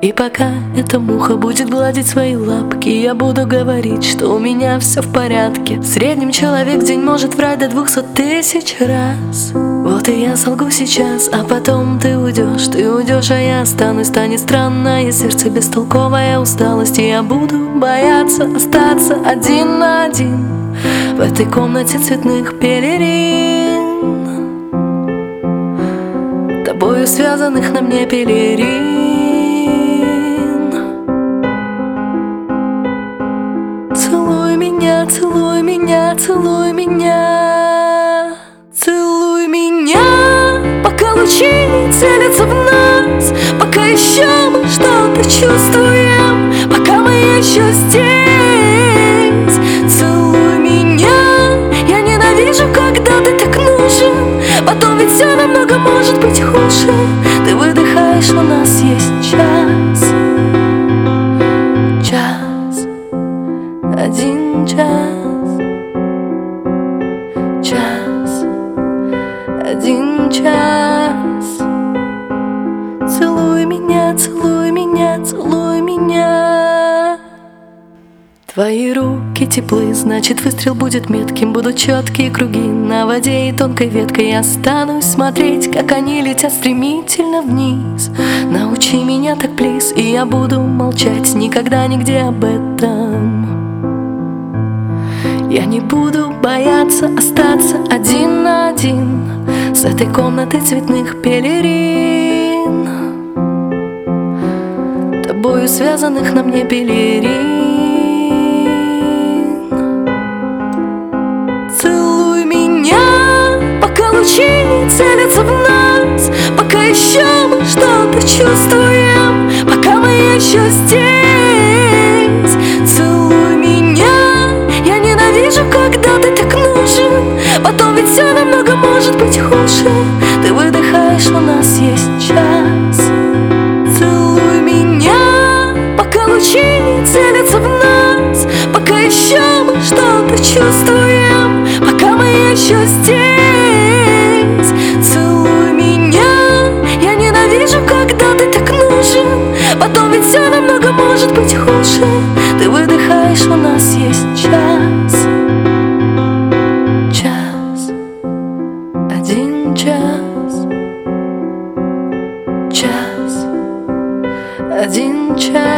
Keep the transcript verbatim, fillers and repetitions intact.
И пока эта муха будет гладить свои лапки, я буду говорить, что у меня все в порядке. В среднем человек в день может врать до двухсот тысяч раз. Вот и я солгу сейчас, а потом ты уйдешь. Ты уйдешь, а я останусь. Станет странное сердце, бестолковая усталость, и я буду бояться остаться один на один в этой комнате цветных пелерин, тобою связанных на мне пелерин. Целуй меня, целуй меня, целуй меня, целуй меня, пока лучи не целятся в нас, пока еще мы что-то чувствуем, пока мы еще здесь. Целуй меня, я ненавижу, когда ты так нужен, потом ведь все намного может быть хуже. Ты выдыхаешь, у нас есть час, час, один час, час, один час. Целуй меня, целуй меня, целуй меня. Твои руки теплы, значит выстрел будет метким. Будут четкие круги на воде и тонкой веткой. Я останусь смотреть, как они летят стремительно вниз. Научи меня так, плиз, и я буду молчать никогда нигде об этом. Я не буду бояться остаться один на один с этой комнатой цветных пелерин, тобою связанных на мне пелерин. Целуй меня, пока лучи не целятся в нас, пока еще мы что-то чувствуем, пока мы еще здесь. Целуй меня, я ненавижу, когда ты так нужен, потом ведь все намного может быть хуже. Ты выдыхаешь, у нас есть час. Целуй меня, пока лучи не целятся в нас, пока еще мы что-то чувствуем, пока мы еще здесь. Целуй меня, я ненавижу, когда ты так нужен, потом ведь все намного может быть хуже. Ты выдыхаешь, у нас есть час, час, один час, час, один час.